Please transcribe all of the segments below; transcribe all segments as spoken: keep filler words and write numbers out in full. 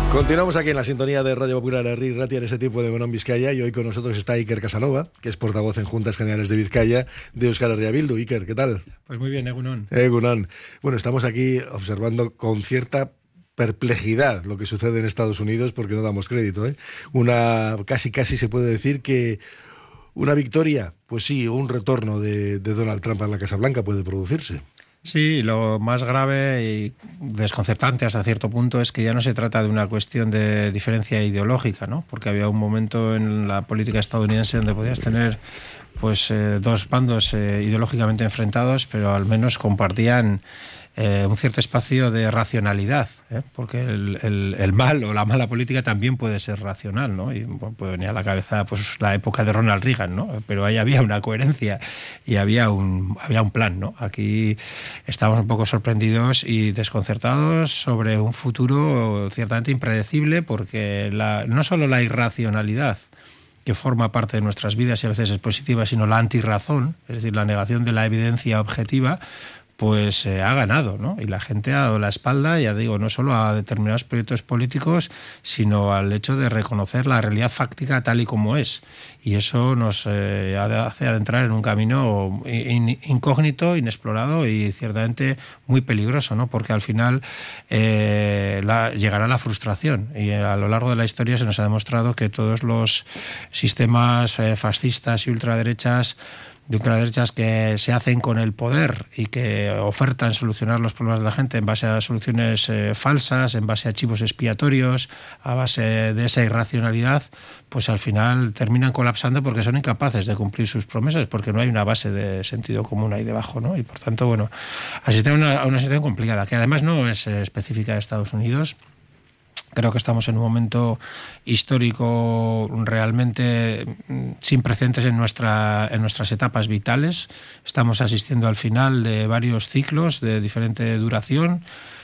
Continuamos aquí en la sintonía de Radio Popular Herri Ratia en ese tiempo de Egunon Vizcaya, y hoy con nosotros está Iker Casanova, que es portavoz en Juntas Generales de Vizcaya de Euskal Herria Bildu. Iker, ¿qué tal? Pues muy bien, Egunon. Egunon. Bueno, estamos aquí observando con cierta perplejidad lo que sucede en Estados Unidos, porque no damos crédito, ¿eh? Una, casi casi se puede decir que una victoria, pues sí, o un retorno de, de Donald Trump a la Casa Blanca puede producirse. Sí, lo más grave y desconcertante hasta cierto punto es que ya no se trata de una cuestión de diferencia ideológica, ¿no? Porque había un momento en la política estadounidense donde podías tener pues eh, dos bandos eh, ideológicamente enfrentados, pero al menos compartían eh, un cierto espacio de racionalidad, ¿eh? Porque el, el, el mal o la mala política también puede ser racional, ¿no? Y bueno, puede venir a la cabeza pues la época de Ronald Reagan, ¿no? Pero ahí había una coherencia y había un, había un plan, ¿no? Aquí estamos un poco sorprendidos y desconcertados sobre un futuro ciertamente impredecible, porque la, no solo la irracionalidad que forma parte de nuestras vidas y a veces es positiva, sino la antirrazón, es decir, la negación de la evidencia objetiva, pues eh, ha ganado, ¿no? Y la gente ha dado la espalda, ya digo, no solo a determinados proyectos políticos, sino al hecho de reconocer la realidad fáctica tal y como es. Y eso nos eh, hace adentrar en un camino in, incógnito, inexplorado y ciertamente muy peligroso, ¿no? Porque al final eh, la, llegará la frustración. Y a lo largo de la historia se nos ha demostrado que todos los sistemas eh, fascistas y ultraderechas de ultraderechas que se hacen con el poder y que ofertan solucionar los problemas de la gente en base a soluciones eh, falsas, en base a chivos expiatorios, a base de esa irracionalidad, pues al final terminan colapsando porque son incapaces de cumplir sus promesas, porque no hay una base de sentido común ahí debajo, ¿no? Y por tanto, bueno, asistimos a una, a una situación complicada, que además no es eh, específica de Estados Unidos. Creo que estamos en un momento histórico realmente sin precedentes en, nuestra, en nuestras etapas vitales. Estamos asistiendo al final de varios ciclos de diferente duración,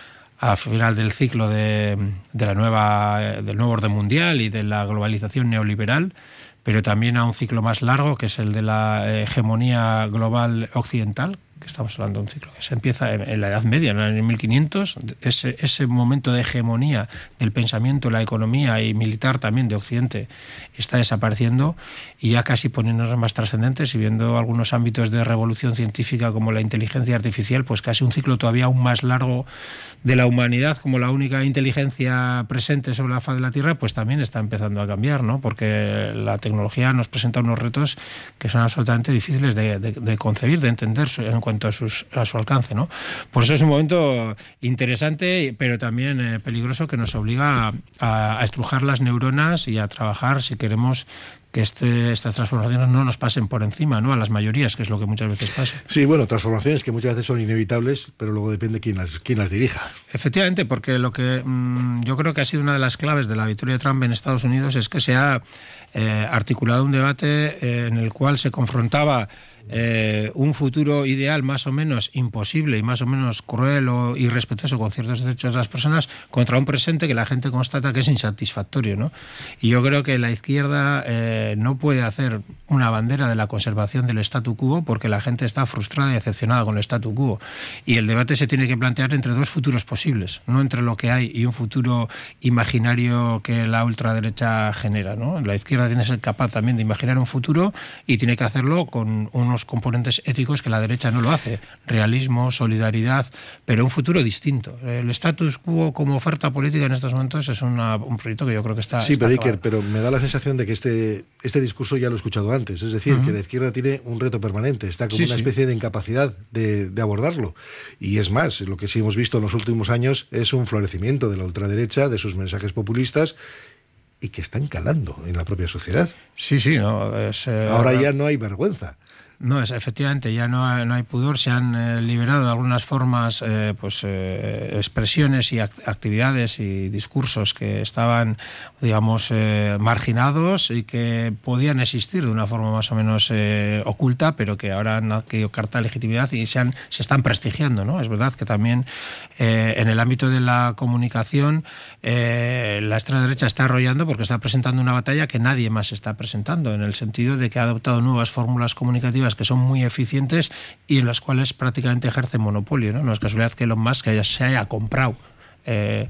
al final del ciclo de, de la nueva, del nuevo orden mundial y de la globalización neoliberal, pero también a un ciclo más largo, que es el de la hegemonía global occidental, que estamos hablando de un ciclo que se empieza en la Edad Media, en el año mil quinientos, ese, ese momento de hegemonía del pensamiento, la economía y militar también de Occidente está desapareciendo, y ya casi poniéndonos más trascendentes y viendo algunos ámbitos de revolución científica como la inteligencia artificial, pues casi un ciclo todavía aún más largo de la humanidad como la única inteligencia presente sobre la faz de la Tierra, pues también está empezando a cambiar, ¿no? Porque la tecnología nos presenta unos retos que son absolutamente difíciles de, de, de concebir, de entender en cuanto a, sus, a su alcance, ¿no? Por eso es un momento interesante, pero también eh, peligroso, que nos obliga a, a estrujar las neuronas y a trabajar si queremos que este, estas transformaciones no nos pasen por encima, ¿no? A las mayorías, que es lo que muchas veces pasa. Sí, bueno, transformaciones que muchas veces son inevitables, pero luego depende quién las, quién las dirija. Efectivamente, porque lo que mmm, yo creo que ha sido una de las claves de la victoria de Trump en Estados Unidos es que se ha eh, articulado un debate eh, en el cual se confrontaba Eh, un futuro ideal más o menos imposible y más o menos cruel o irrespetuoso con ciertos derechos de las personas contra un presente que la gente constata que es insatisfactorio, ¿no? Y yo creo que la izquierda eh, no puede hacer una bandera de la conservación del statu quo, porque la gente está frustrada y decepcionada con el statu quo, y el debate se tiene que plantear entre dos futuros posibles, no entre lo que hay y un futuro imaginario que la ultraderecha genera, ¿no? La izquierda tiene que ser capaz también de imaginar un futuro y tiene que hacerlo con unos componentes éticos que la derecha no lo hace: realismo, solidaridad, pero un futuro distinto. El status quo como oferta política en estos momentos es una, un proyecto que yo creo que está... Sí, está pero Iker, pero me da la sensación de que este, este discurso ya lo he escuchado antes, es decir, uh-huh. que la izquierda tiene un reto permanente, está como sí, una especie sí. de incapacidad de, de abordarlo. Y es más, lo que sí hemos visto en los últimos años es un florecimiento de la ultraderecha, de sus mensajes populistas, y que están calando en la propia sociedad. Sí, sí, no, es, eh, ahora ya no hay vergüenza. No, es, efectivamente, ya no hay, no hay pudor, se han eh, liberado de algunas formas, eh, pues eh, expresiones y act- actividades y discursos que estaban, digamos, eh, marginados y que podían existir de una forma más o menos eh, oculta, pero que ahora han adquirido carta de legitimidad y se, han, se están prestigiando, ¿no? Es verdad que también eh, en el ámbito de la comunicación eh, la extrema derecha está arrollando porque está presentando una batalla que nadie más está presentando, en el sentido de que ha adoptado nuevas fórmulas comunicativas que son muy eficientes y en las cuales prácticamente ejerce monopolio, ¿no? No es casualidad que Elon Musk haya, se haya comprado eh,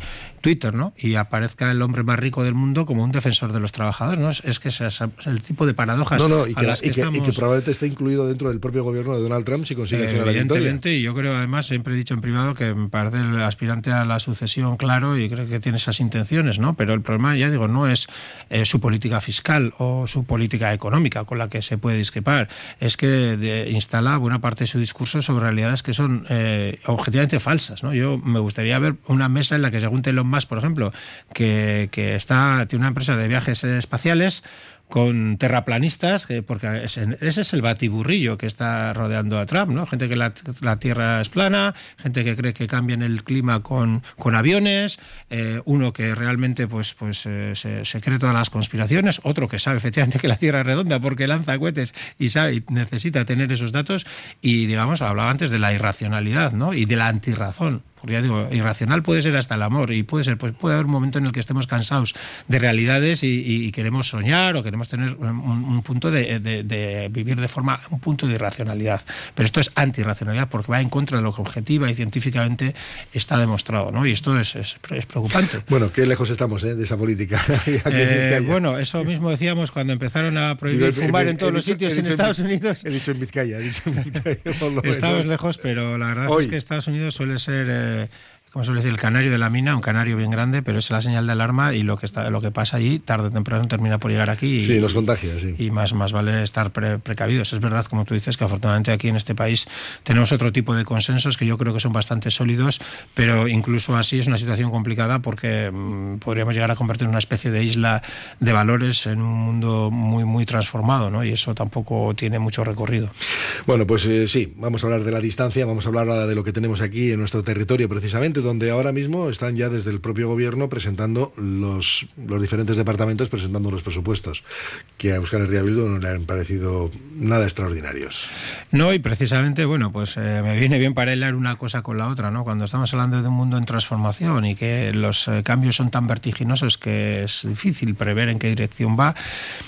Twitter, ¿no? Y aparezca el hombre más rico del mundo como un defensor de los trabajadores, ¿no? Es, es que ese es el tipo de paradojas no, no, y que, a las que, y que, estamos... y que probablemente esté incluido dentro del propio gobierno de Donald Trump si consigue eh, final la victoria. Evidentemente, y yo creo, además, siempre he dicho en privado que me parece el aspirante a la sucesión claro y creo que tiene esas intenciones, ¿no? Pero el problema, ya digo, no es eh, su política fiscal o su política económica con la que se puede discrepar, es que de, instala buena parte de su discurso sobre realidades que son eh, objetivamente falsas, ¿no? Yo me gustaría ver una mesa en la que se junte Elon Musk, por ejemplo, que, que está, tiene una empresa de viajes espaciales con terraplanistas, porque ese es el batiburrillo que está rodeando a Trump, ¿no? Gente que la, la Tierra es plana, gente que cree que cambian el clima con, con aviones, eh, uno que realmente pues, pues eh, se, se cree todas las conspiraciones, otro que sabe efectivamente que la Tierra es redonda porque lanza cohetes y sabe y necesita tener esos datos, y digamos, hablaba antes de la irracionalidad, ¿no? Y de la antirrazón. Porque ya digo, irracional puede ser hasta el amor, y puede ser, pues puede haber un momento en el que estemos cansados de realidades y, y queremos soñar o queremos tener un, un punto de, de, de vivir de forma, un punto de irracionalidad. Pero esto es antirracionalidad porque va en contra de lo que objetiva y científicamente está demostrado, ¿no? Y esto es, es, es preocupante. Bueno, qué lejos estamos, ¿eh?, de esa política. eh, bueno, eso mismo decíamos cuando empezaron a prohibir Digo, fumar he, he, en todos he los dicho, sitios en Estados en, Unidos. He dicho en Vizcaya, he dicho en Vizcaya. Por lo Estamos menos. lejos, pero la verdad Hoy. es que Estados Unidos suele ser... Eh, como suele decir, el canario de la mina, un canario bien grande, pero es la señal de alarma, y lo que está, lo que pasa allí, tarde o temprano termina por llegar aquí. Y, sí, los contagia, sí. Y más, más vale estar pre, precavidos. Es verdad, como tú dices, que afortunadamente aquí en este país tenemos otro tipo de consensos que yo creo que son bastante sólidos, pero incluso así es una situación complicada porque mmm, podríamos llegar a convertir en una especie de isla de valores en un mundo muy, muy transformado, ¿no? Y eso tampoco tiene mucho recorrido. Bueno, pues eh, sí, vamos a hablar de la distancia, vamos a hablar ahora de lo que tenemos aquí en nuestro territorio, precisamente, donde ahora mismo están ya desde el propio gobierno presentando los, los diferentes departamentos presentando los presupuestos, que a Euskal Herria Bildu no le han parecido nada extraordinarios. No, y precisamente, bueno, pues eh, me viene bien para hilar una cosa con la otra, ¿no? Cuando estamos hablando de un mundo en transformación y que los eh, cambios son tan vertiginosos que es difícil prever en qué dirección va.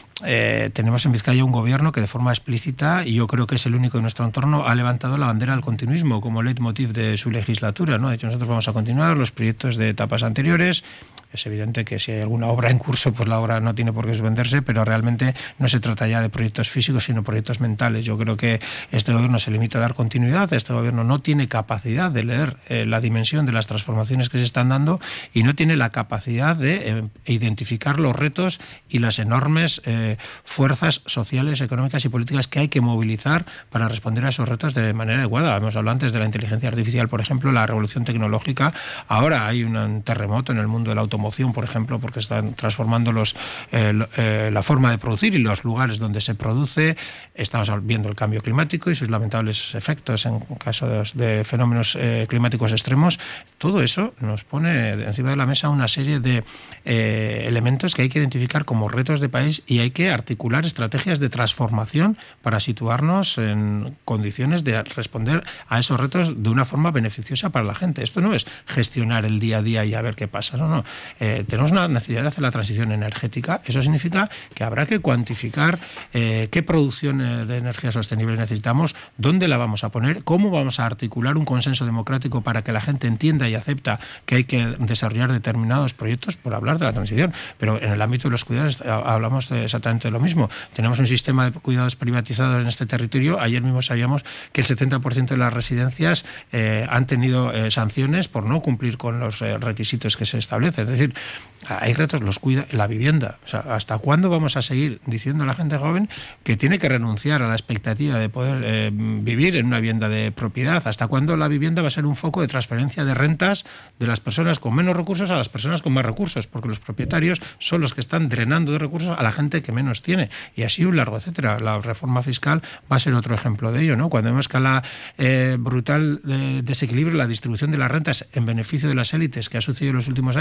Eh, tenemos en Vizcaya un gobierno que de forma explícita, y yo creo que es el único en nuestro entorno, ha levantado la bandera del continuismo como leitmotiv de su legislatura, ¿no? De hecho, nosotros vamos a continuar los proyectos de etapas anteriores. Es evidente que si hay alguna obra en curso, pues la obra no tiene por qué suspenderse, pero realmente no se trata ya de proyectos físicos, sino proyectos mentales. Yo creo que este gobierno se limita a dar continuidad, este gobierno no tiene capacidad de leer eh, la dimensión de las transformaciones que se están dando, y no tiene la capacidad de eh, identificar los retos y las enormes eh, fuerzas sociales, económicas y políticas que hay que movilizar para responder a esos retos de manera adecuada. Hemos hablado antes de la inteligencia artificial, por ejemplo, la revolución tecnológica. Ahora hay un terremoto en el mundo de la automoción, por ejemplo, porque están transformando los, eh, eh, la forma de producir y los lugares donde se produce. Estamos viendo el cambio climático y sus lamentables efectos en caso de, de fenómenos eh, climáticos extremos. Todo eso nos pone encima de la mesa una serie de eh, elementos que hay que identificar como retos de país, y hay que articular estrategias de transformación para situarnos en condiciones de responder a esos retos de una forma beneficiosa para la gente. Esto no es gestionar el día a día y a ver qué pasa, no, no. Eh, tenemos una necesidad de hacer la transición energética. Eso significa que habrá que cuantificar eh, qué producción de energía sostenible necesitamos, dónde la vamos a poner, cómo vamos a articular un consenso democrático para que la gente entienda y acepta que hay que desarrollar determinados proyectos, por hablar de la transición. Pero en el ámbito de los cuidados hablamos de exactamente lo mismo. Tenemos un sistema de cuidados privatizados en este territorio. Ayer mismo sabíamos que el setenta por ciento de las residencias eh, han tenido eh, sanciones por no cumplir con los eh, requisitos que se establecen. Es decir, hay retos, los cuida la vivienda. O sea, ¿hasta cuándo vamos a seguir diciendo a la gente joven que tiene que renunciar a la expectativa de poder eh, vivir en una vivienda de propiedad? ¿Hasta cuándo la vivienda va a ser un foco de transferencia de rentas de las personas con menos recursos a las personas con más recursos? Porque los propietarios son los que están drenando de recursos a la gente que menos tiene. Y así un largo etcétera. La reforma fiscal va a ser otro ejemplo de ello, ¿no? Cuando vemos que la eh, brutal eh, desequilibrio, la distribución de las rentas en beneficio de las élites que ha sucedido en los últimos años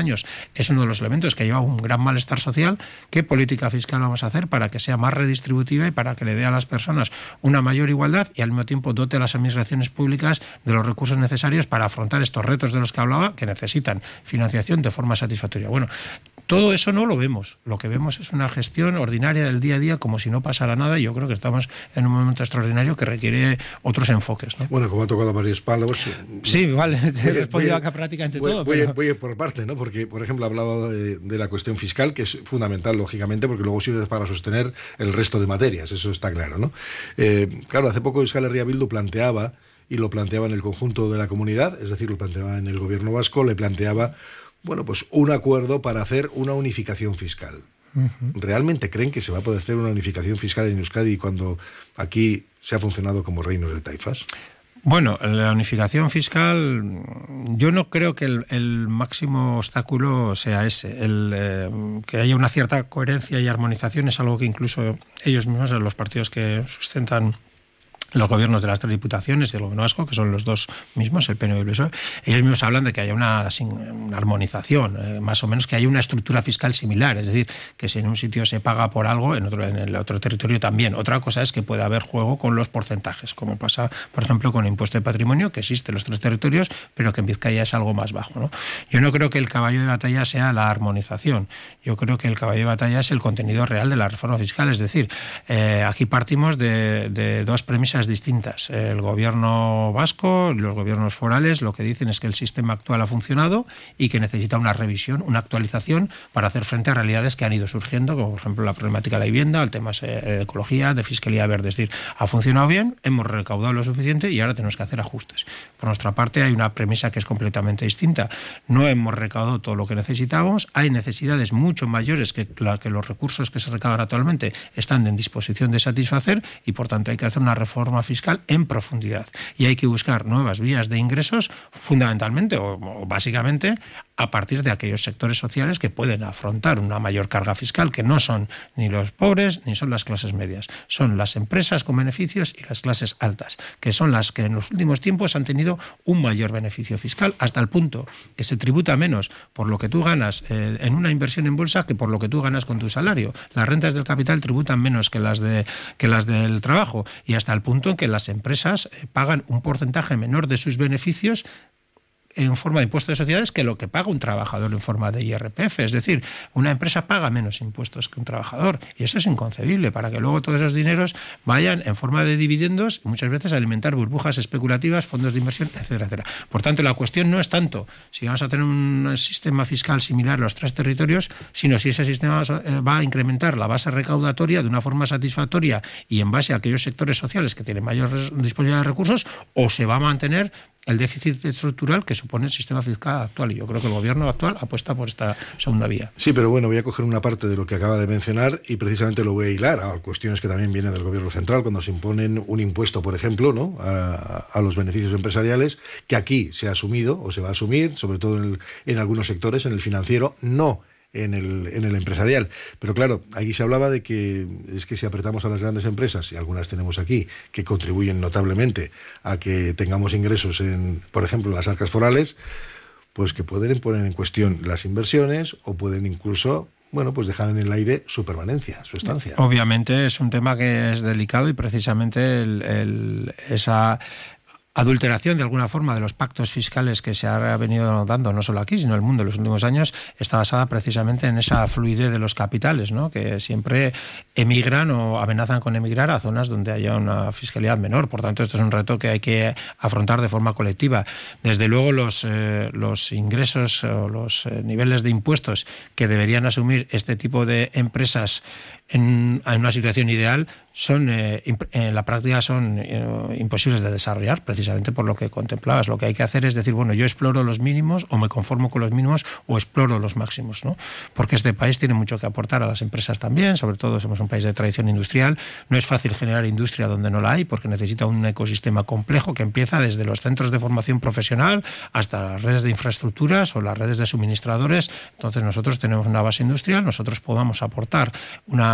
es uno de los elementos que lleva un gran malestar social. ¿Qué política fiscal vamos a hacer para que sea más redistributiva y para que le dé a las personas una mayor igualdad y al mismo tiempo dote a las administraciones públicas de los recursos necesarios para afrontar estos retos de los que hablaba, que necesitan financiación de forma satisfactoria? Bueno, todo eso no lo vemos. Lo que vemos es una gestión ordinaria del día a día, como si no pasara nada, y yo creo que estamos en un momento extraordinario que requiere otros enfoques, ¿no? Bueno, como ha tocado varios palos... Sí, vale, te he respondido acá prácticamente voy, todo. Voy, pero... voy por parte, ¿no? Porque, por ejemplo, ha hablado de, de la cuestión fiscal, que es fundamental, lógicamente, porque luego sirve para sostener el resto de materias, eso está claro, ¿no? Eh, claro, hace poco Euskal Herria Bildu planteaba, y lo planteaba en el conjunto de la comunidad, es decir, lo planteaba en el gobierno vasco, le planteaba... bueno, pues un acuerdo para hacer una unificación fiscal. Uh-huh. ¿Realmente creen que se va a poder hacer una unificación fiscal en Euskadi cuando aquí se ha funcionado como reinos de taifas? Bueno, la unificación fiscal, yo no creo que el, el máximo obstáculo sea ese. El, eh, que haya una cierta coherencia y armonización es algo que incluso ellos mismos, los partidos que sustentan los gobiernos de las tres diputaciones y el gobierno vasco, que son los dos mismos, el P N V y el P S O E, ellos mismos hablan de que haya una, una armonización, eh, más o menos que haya una estructura fiscal similar, es decir, que si en un sitio se paga por algo, en otro en el otro territorio también. Otra cosa es que puede haber juego con los porcentajes, como pasa, por ejemplo, con el impuesto de patrimonio, que existe en los tres territorios, pero que en Vizcaya es algo más bajo, ¿no? Yo no creo que el caballo de batalla sea la armonización. Yo creo que el caballo de batalla es el contenido real de la reforma fiscal, es decir, eh, aquí partimos de, de dos premisas distintas. El gobierno vasco y los gobiernos forales lo que dicen es que el sistema actual ha funcionado y que necesita una revisión, una actualización para hacer frente a realidades que han ido surgiendo, como por ejemplo la problemática de la vivienda, el tema de ecología, de fiscalía verde. Es decir, ha funcionado bien, hemos recaudado lo suficiente y ahora tenemos que hacer ajustes. Por nuestra parte hay una premisa que es completamente distinta. No hemos recaudado todo lo que necesitábamos, hay necesidades mucho mayores que, la, que los recursos que se recaudan actualmente están en disposición de satisfacer y por tanto hay que hacer una reforma fiscal en profundidad y hay que buscar nuevas vías de ingresos fundamentalmente o, o básicamente a partir de aquellos sectores sociales que pueden afrontar una mayor carga fiscal, que no son ni los pobres ni son las clases medias, son las empresas con beneficios y las clases altas, que son las que en los últimos tiempos han tenido un mayor beneficio fiscal hasta el punto que se tributa menos por lo que tú ganas eh, en una inversión en bolsa que por lo que tú ganas con tu salario. Las rentas del capital tributan menos que las de que las del trabajo y hasta el punto en que las empresas pagan un porcentaje menor de sus beneficios en forma de impuesto de sociedades que lo que paga un trabajador en forma de I R P F. Es decir, una empresa paga menos impuestos que un trabajador y eso es inconcebible para que luego todos esos dineros vayan en forma de dividendos y muchas veces a alimentar burbujas especulativas, fondos de inversión, etcétera, etcétera. Por tanto, la cuestión no es tanto si vamos a tener un sistema fiscal similar en los tres territorios, sino si ese sistema va a incrementar la base recaudatoria de una forma satisfactoria y en base a aquellos sectores sociales que tienen mayor disponibilidad de recursos, o se va a mantener el déficit estructural que supone el sistema fiscal actual. Y yo creo que el gobierno actual apuesta por esta segunda vía. Sí, pero bueno, voy a coger una parte de lo que acaba de mencionar y precisamente lo voy a hilar a cuestiones que también vienen del gobierno central, cuando se imponen un impuesto, por ejemplo, ¿no? a, a los beneficios empresariales, que aquí se ha asumido o se va a asumir, sobre todo en, el, en algunos sectores, en el financiero, no en el, en el empresarial. Pero claro, aquí se hablaba de que es que si apretamos a las grandes empresas, y algunas tenemos aquí, que contribuyen notablemente a que tengamos ingresos, en, por ejemplo, en las arcas forales, pues que pueden poner en cuestión las inversiones o pueden incluso, bueno, pues dejar en el aire su permanencia, su estancia. Obviamente es un tema que es delicado y precisamente el, el, esa adulteración de alguna forma de los pactos fiscales que se ha venido dando no solo aquí, sino en el mundo en los últimos años, está basada precisamente en esa fluidez de los capitales, ¿no? Que siempre emigran o amenazan con emigrar a zonas donde haya una fiscalidad menor. Por tanto, esto es un reto que hay que afrontar de forma colectiva. Desde luego, los, eh, los ingresos o los eh, niveles de impuestos que deberían asumir este tipo de empresas en, en una situación ideal son eh, en la práctica son eh, imposibles de desarrollar, precisamente por lo que contemplabas. Lo que hay que hacer es decir, bueno, yo exploro los mínimos o me conformo con los mínimos o exploro los máximos, ¿no? Porque este país tiene mucho que aportar a las empresas también, sobre todo somos un país de tradición industrial. No es fácil generar industria donde no la hay porque necesita un ecosistema complejo que empieza desde los centros de formación profesional hasta las redes de infraestructuras o las redes de suministradores. Entonces nosotros tenemos una base industrial, nosotros podamos aportar una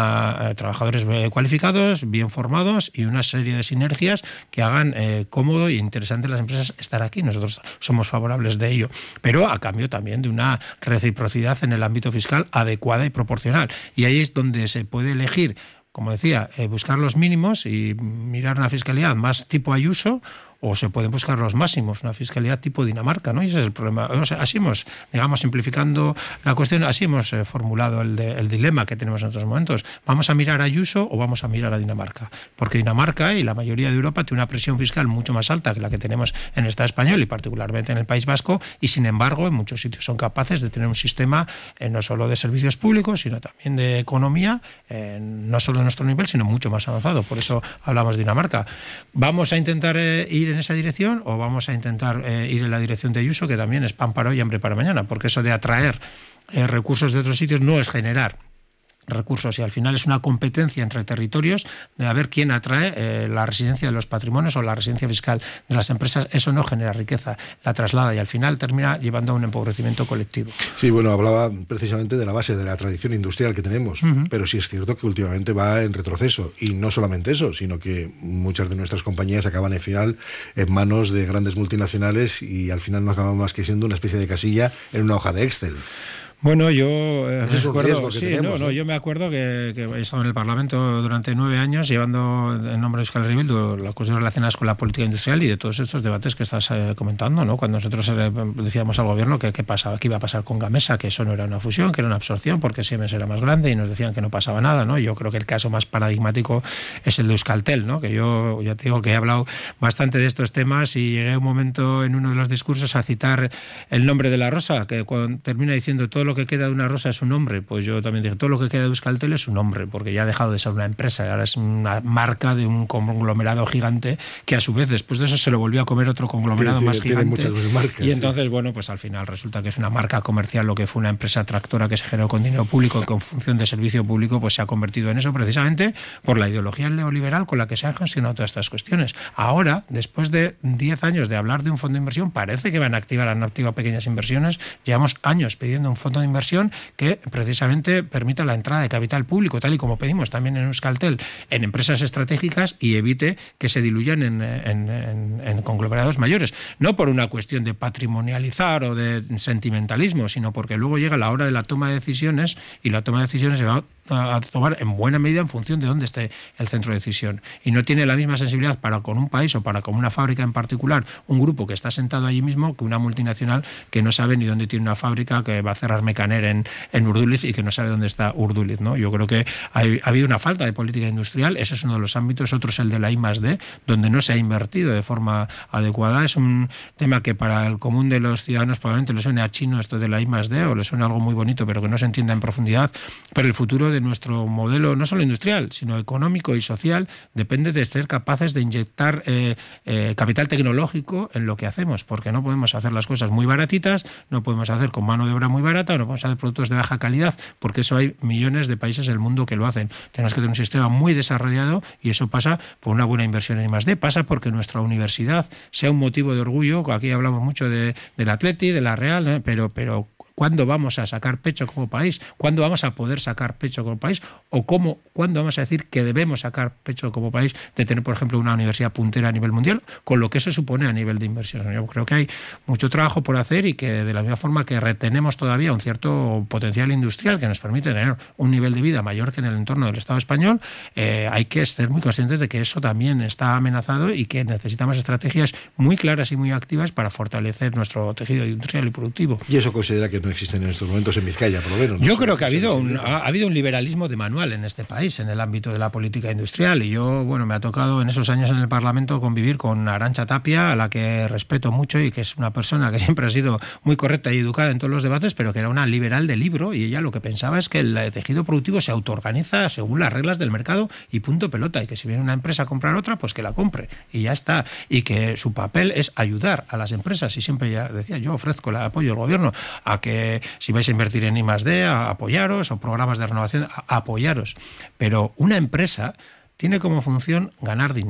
una eh, trabajadores cualificados, bien formados y una serie de sinergias que hagan eh, cómodo e interesante a las empresas estar aquí. Nosotros somos favorables de ello, pero a cambio también de una reciprocidad en el ámbito fiscal adecuada y proporcional. Y ahí es donde se puede elegir, como decía, eh, buscar los mínimos y mirar una fiscalidad más tipo Ayuso, o se pueden buscar los máximos, una fiscalidad tipo Dinamarca, ¿no? Y ese es el problema. O sea, así hemos, digamos, simplificando la cuestión, así hemos eh, formulado el, de, el dilema que tenemos en estos momentos. ¿Vamos a mirar a Ayuso o vamos a mirar a Dinamarca? Porque Dinamarca y la mayoría de Europa tiene una presión fiscal mucho más alta que la que tenemos en el Estado español y particularmente en el País Vasco, y sin embargo en muchos sitios son capaces de tener un sistema eh, no solo de servicios públicos, sino también de economía, eh, no solo de nuestro nivel, sino mucho más avanzado. Por eso hablamos de Dinamarca. ¿Vamos a intentar eh, ir en esa dirección o vamos a intentar eh, ir en la dirección de Ayuso, que también es pan para hoy y hambre para mañana? Porque eso de atraer eh, recursos de otros sitios no es generar recursos, y al final es una competencia entre territorios de a ver quién atrae eh, la residencia de los patrimonios o la residencia fiscal de las empresas. Eso no genera riqueza, la traslada y al final termina llevando a un empobrecimiento colectivo. Sí, bueno, hablaba precisamente de la base de la tradición industrial que tenemos, uh-huh. pero sí es cierto que últimamente va en retroceso, y no solamente eso, sino que muchas de nuestras compañías acaban al final en manos de grandes multinacionales y al final no acaban más que siendo una especie de casilla en una hoja de Excel. Bueno, yo eh, es un recuerdo, que sí, tenemos, no, no, ¿eh? yo me acuerdo que, que he estado en el Parlamento durante nueve años llevando en nombre de Euskal Herria Bildu las cuestiones relacionadas con la política industrial y de todos estos debates que estás eh, comentando, ¿no? Cuando nosotros eh, decíamos al gobierno que qué pasaba, qué iba a pasar con Gamesa, que eso no era una fusión, que era una absorción, porque Siemens era más grande, y nos decían que no pasaba nada, ¿no? Yo creo que el caso más paradigmático es el de Euskaltel, ¿no? Que yo ya te digo que he hablado bastante de estos temas y llegué a un momento en uno de los discursos a citar el nombre de la rosa, que cuando termina diciendo todo lo que queda de una rosa es un nombre, pues yo también dije, todo lo que queda de Euskaltel es un nombre, porque ya ha dejado de ser una empresa, ahora es una marca de un conglomerado gigante que a su vez después de eso se lo volvió a comer otro conglomerado tiene, más tiene, gigante. Tiene muchas marcas, y entonces, sí. bueno, pues al final resulta que es una marca comercial lo que fue una empresa tractora que se generó con dinero público y con función de servicio público, pues se ha convertido en eso precisamente por la ideología neoliberal con la que se han gestionado todas estas cuestiones. Ahora, después de diez años de hablar de un fondo de inversión, parece que van a activar, han activado pequeñas inversiones. Llevamos años pidiendo un fondo de inversión que precisamente permita la entrada de capital público, tal y como pedimos también en Euskaltel, en empresas estratégicas, y evite que se diluyan en, en, en, en conglomerados mayores. No por una cuestión de patrimonializar o de sentimentalismo, sino porque luego llega la hora de la toma de decisiones, y la toma de decisiones se va a tomar en buena medida en función de dónde esté el centro de decisión, y no tiene la misma sensibilidad para con un país o para con una fábrica en particular un grupo que está sentado allí mismo que una multinacional que no sabe ni dónde tiene una fábrica, que va a cerrar Mecaner en, en Urduliz y que no sabe dónde está Urduliz, ¿no? Yo creo que hay, ha habido una falta de política industrial. Ese es uno de los ámbitos. Otro es el de la I más D, donde no se ha invertido de forma adecuada. Es un tema que para el común de los ciudadanos probablemente le suene a chino esto de la I más D, o le suena algo muy bonito pero que no se entienda en profundidad. Pero el futuro de nuestro modelo, no solo industrial, sino económico y social, depende de ser capaces de inyectar eh, eh, capital tecnológico en lo que hacemos, porque no podemos hacer las cosas muy baratitas, no podemos hacer con mano de obra muy barata, no podemos hacer productos de baja calidad, porque eso hay millones de países del mundo que lo hacen. Tenemos que tener un sistema muy desarrollado, y eso pasa por una buena inversión en I más D, pasa porque nuestra universidad sea un motivo de orgullo. Aquí hablamos mucho de, del Atleti, de la Real, ¿eh? pero, pero ¿cuándo vamos a sacar pecho como país? ¿Cuándo vamos a poder sacar pecho como país? ¿O cómo, cuándo vamos a decir que debemos sacar pecho como país de tener, por ejemplo, una universidad puntera a nivel mundial, con lo que eso supone a nivel de inversión? Yo creo que hay mucho trabajo por hacer, y que de la misma forma que retenemos todavía un cierto potencial industrial que nos permite tener un nivel de vida mayor que en el entorno del Estado español, eh, hay que ser muy conscientes de que eso también está amenazado y que necesitamos estrategias muy claras y muy activas para fortalecer nuestro tejido industrial y productivo. ¿Y eso considera que no existen en estos momentos en Vizcaya, por lo menos? ¿no? Yo creo que ha habido, un, ha, ha habido un liberalismo de manual en este país, en el ámbito de la política industrial, y yo, bueno, me ha tocado en esos años en el Parlamento convivir con Arantxa Tapia, a la que respeto mucho y que es una persona que siempre ha sido muy correcta y educada en todos los debates, pero que era una liberal de libro, y ella lo que pensaba es que el tejido productivo se autoorganiza según las reglas del mercado y punto pelota, y que si viene una empresa a comprar otra, pues que la compre y ya está, y que su papel es ayudar a las empresas, y siempre ya decía, yo ofrezco el apoyo del gobierno a que si vais a invertir en I más D, a apoyaros, o programas de renovación, a apoyaros. Pero una empresa tiene como función ganar dinero.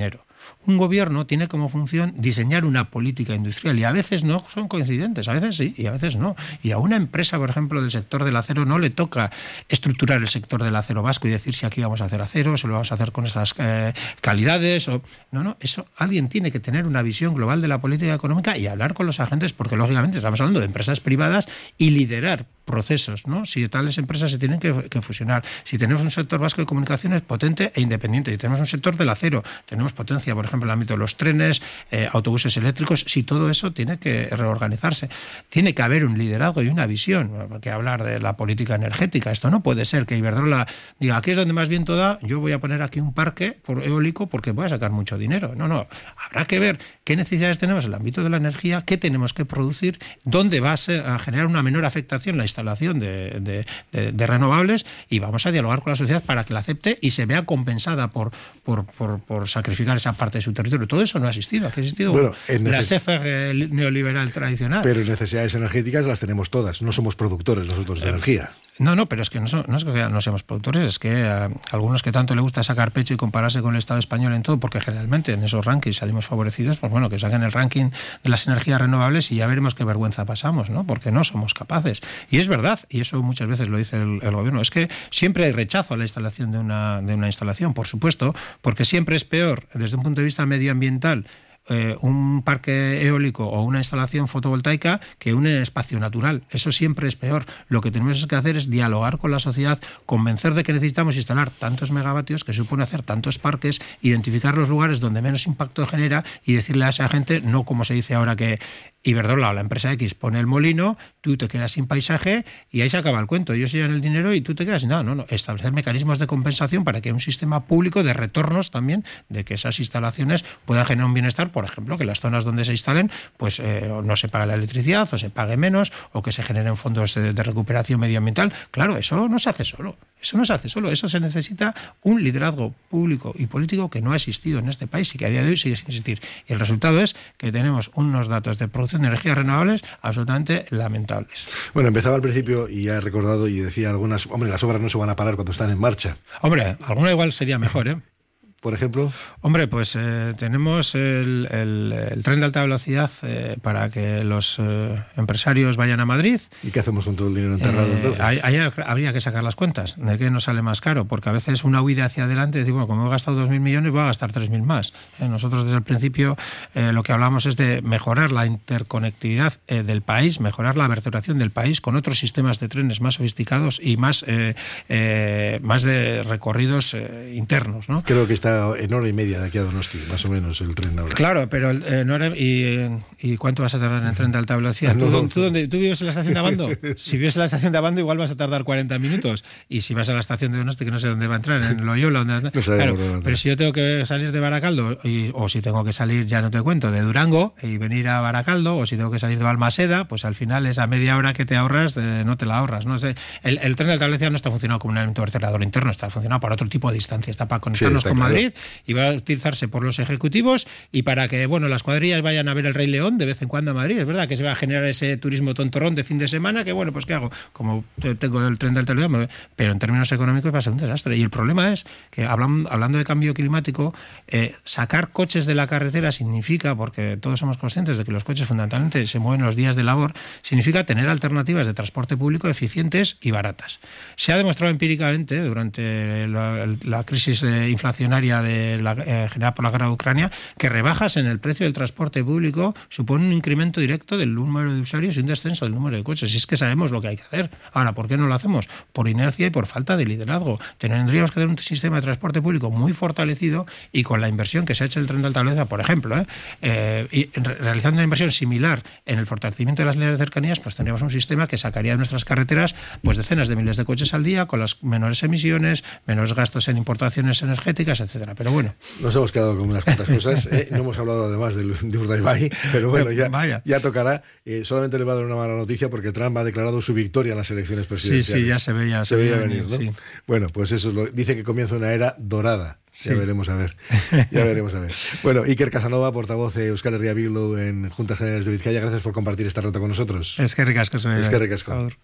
Un gobierno tiene como función diseñar una política industrial y a veces no son coincidentes, a veces sí y a veces no. Y a una empresa, por ejemplo, del sector del acero no le toca estructurar el sector del acero vasco y decir si aquí vamos a hacer acero, si lo vamos a hacer con esas eh, calidades. O... No, no, eso alguien tiene que tener una visión global de la política económica y hablar con los agentes porque, lógicamente, estamos hablando de empresas privadas y liderar procesos, ¿no? Si tales empresas se tienen que, que fusionar, si tenemos un sector vasco de comunicaciones potente e independiente, si tenemos un sector del acero, tenemos potencia, por ejemplo, en el ámbito de los trenes, eh, autobuses eléctricos, si todo eso tiene que reorganizarse. Tiene que haber un liderazgo y una visión, porque hablar de la política energética, esto no puede ser que Iberdrola diga, aquí es donde más viento da, yo voy a poner aquí un parque por eólico porque voy a sacar mucho dinero. No, no, habrá que ver qué necesidades tenemos en el ámbito de la energía, qué tenemos que producir, dónde va a, ser, a generar una menor afectación la instalación de, de, de, de renovables y vamos a dialogar con la sociedad para que la acepte y se vea compensada por, por, por, por sacrificar esa parte de su territorio. Todo eso no ha existido. Aquí ha existido bueno, la C F E neoliberal tradicional. Pero necesidades energéticas las tenemos todas. No somos productores nosotros de eh, energía. No, no, pero es que no, no es que no seamos productores, es que a algunos que tanto le gusta sacar pecho y compararse con el Estado español en todo, porque generalmente en esos rankings salimos favorecidos, pues bueno, que saquen el ranking de las energías renovables y ya veremos qué vergüenza pasamos, ¿no? Porque no somos capaces. Y es verdad, y eso muchas veces lo dice el, el gobierno, es que siempre hay rechazo a la instalación de una, de una instalación, por supuesto, porque siempre es peor desde un punto de vista medioambiental Eh, un parque eólico o una instalación fotovoltaica que un espacio natural. Eso siempre es peor. Lo que tenemos que hacer es dialogar con la sociedad, convencer de que necesitamos instalar tantos megavatios que supone hacer tantos parques, identificar los lugares donde menos impacto genera y decirle a esa gente, no como se dice ahora que Iberdrola o la empresa X pone el molino, tú te quedas sin paisaje y ahí se acaba el cuento. Ellos se llevan el dinero y tú te quedas sin nada. No, no. Establecer mecanismos de compensación para que haya un sistema público de retornos también de que esas instalaciones puedan generar un bienestar. Por ejemplo, que las zonas donde se instalen pues eh, no se pague la electricidad o se pague menos o que se generen fondos de, de recuperación medioambiental. Claro, eso no se hace solo. Eso no se hace solo. Eso se necesita un liderazgo público y político que no ha existido en este país y que a día de hoy sigue sin existir. Y el resultado es que tenemos unos datos de producción de energías renovables absolutamente lamentables. Bueno, empezaba al principio y ya he recordado y decía algunas, hombre, las obras no se van a parar cuando están en marcha. Hombre, alguna igual sería mejor, ¿eh? Por ejemplo. Hombre, pues eh, tenemos el, el, el tren de alta velocidad eh, para que los eh, empresarios vayan a Madrid. ¿Y qué hacemos con todo el dinero enterrado eh, entonces? Ahí, ahí habría que sacar las cuentas de qué nos sale más caro, porque a veces una huida hacia adelante, decir, bueno, como he gastado dos mil millones, voy a gastar tres mil más. Eh, nosotros desde el principio eh, lo que hablamos es de mejorar la interconectividad eh, del país, mejorar la vertebración del país con otros sistemas de trenes más sofisticados y más, eh, eh, más de recorridos eh, internos, ¿no? Creo que está en hora y media de aquí a Donosti, más o menos, el tren ahora. Claro, pero en hora y, ¿y cuánto vas a tardar en el tren de alta velocidad? ¿Tú, no, ¿tú, dónde, ¿Tú vives en la estación de Abando? Si vives en la estación de Abando igual vas a tardar cuarenta minutos. Y si vas a la estación de Donosti, que no sé dónde va a entrar, en Loyola. Donde... No claro, pero si yo tengo que salir de Baracaldo, y, o si tengo que salir, ya no te cuento, de Durango y venir a Baracaldo, o si tengo que salir de Balmaseda, pues al final esa media hora que te ahorras, eh, no te la ahorras. ¿no? El, el tren de alta velocidad no está funcionando como un elemento vertebrador interno, está funcionando para otro tipo de distancia, está para conectarnos sí, está con claro. Madrid y va a utilizarse por los ejecutivos y para que bueno las cuadrillas vayan a ver el Rey León de vez en cuando a Madrid. Es verdad que se va a generar ese turismo tontorrón de fin de semana que bueno, pues ¿qué hago? Como tengo el tren de alta velocidad, pero en términos económicos va a ser un desastre. Y el problema es que hablando, hablando de cambio climático, eh, sacar coches de la carretera significa, porque todos somos conscientes de que los coches fundamentalmente se mueven los días de labor, significa tener alternativas de transporte público eficientes y baratas. Se ha demostrado empíricamente durante la, la crisis eh, inflacionaria de la, eh, generada por la guerra de Ucrania, que rebajas en el precio del transporte público supone un incremento directo del número de usuarios y un descenso del número de coches. Y es que sabemos lo que hay que hacer. Ahora, ¿por qué no lo hacemos? Por inercia y por falta de liderazgo. Tendríamos que tener un sistema de transporte público muy fortalecido y con la inversión que se ha hecho en el tren de alta velocidad, por ejemplo, ¿eh? Eh, y realizando una inversión similar en el fortalecimiento de las líneas de cercanías, pues tendríamos un sistema que sacaría de nuestras carreteras pues decenas de miles de coches al día con las menores emisiones, menores gastos en importaciones energéticas, etcétera. Pero bueno. Nos hemos quedado con unas cuantas cosas. ¿eh? No hemos hablado además de, de Urdaibai, pero bueno, ya, ya tocará. Eh, solamente le va a dar una mala noticia porque Trump ha declarado su victoria en las elecciones presidenciales. Sí, sí, ya se veía, se, se veía venir, venir ¿no? Sí. Bueno, pues eso es lo, dice que comienza una era dorada. Sí. Ya veremos a ver. Ya veremos a ver. Bueno, Iker Casanova, portavoz de Euskal Herria Bildu en Juntas Generales de Vizcaya, gracias por compartir esta ruta con nosotros. Es que ricasco. Es que ricasco.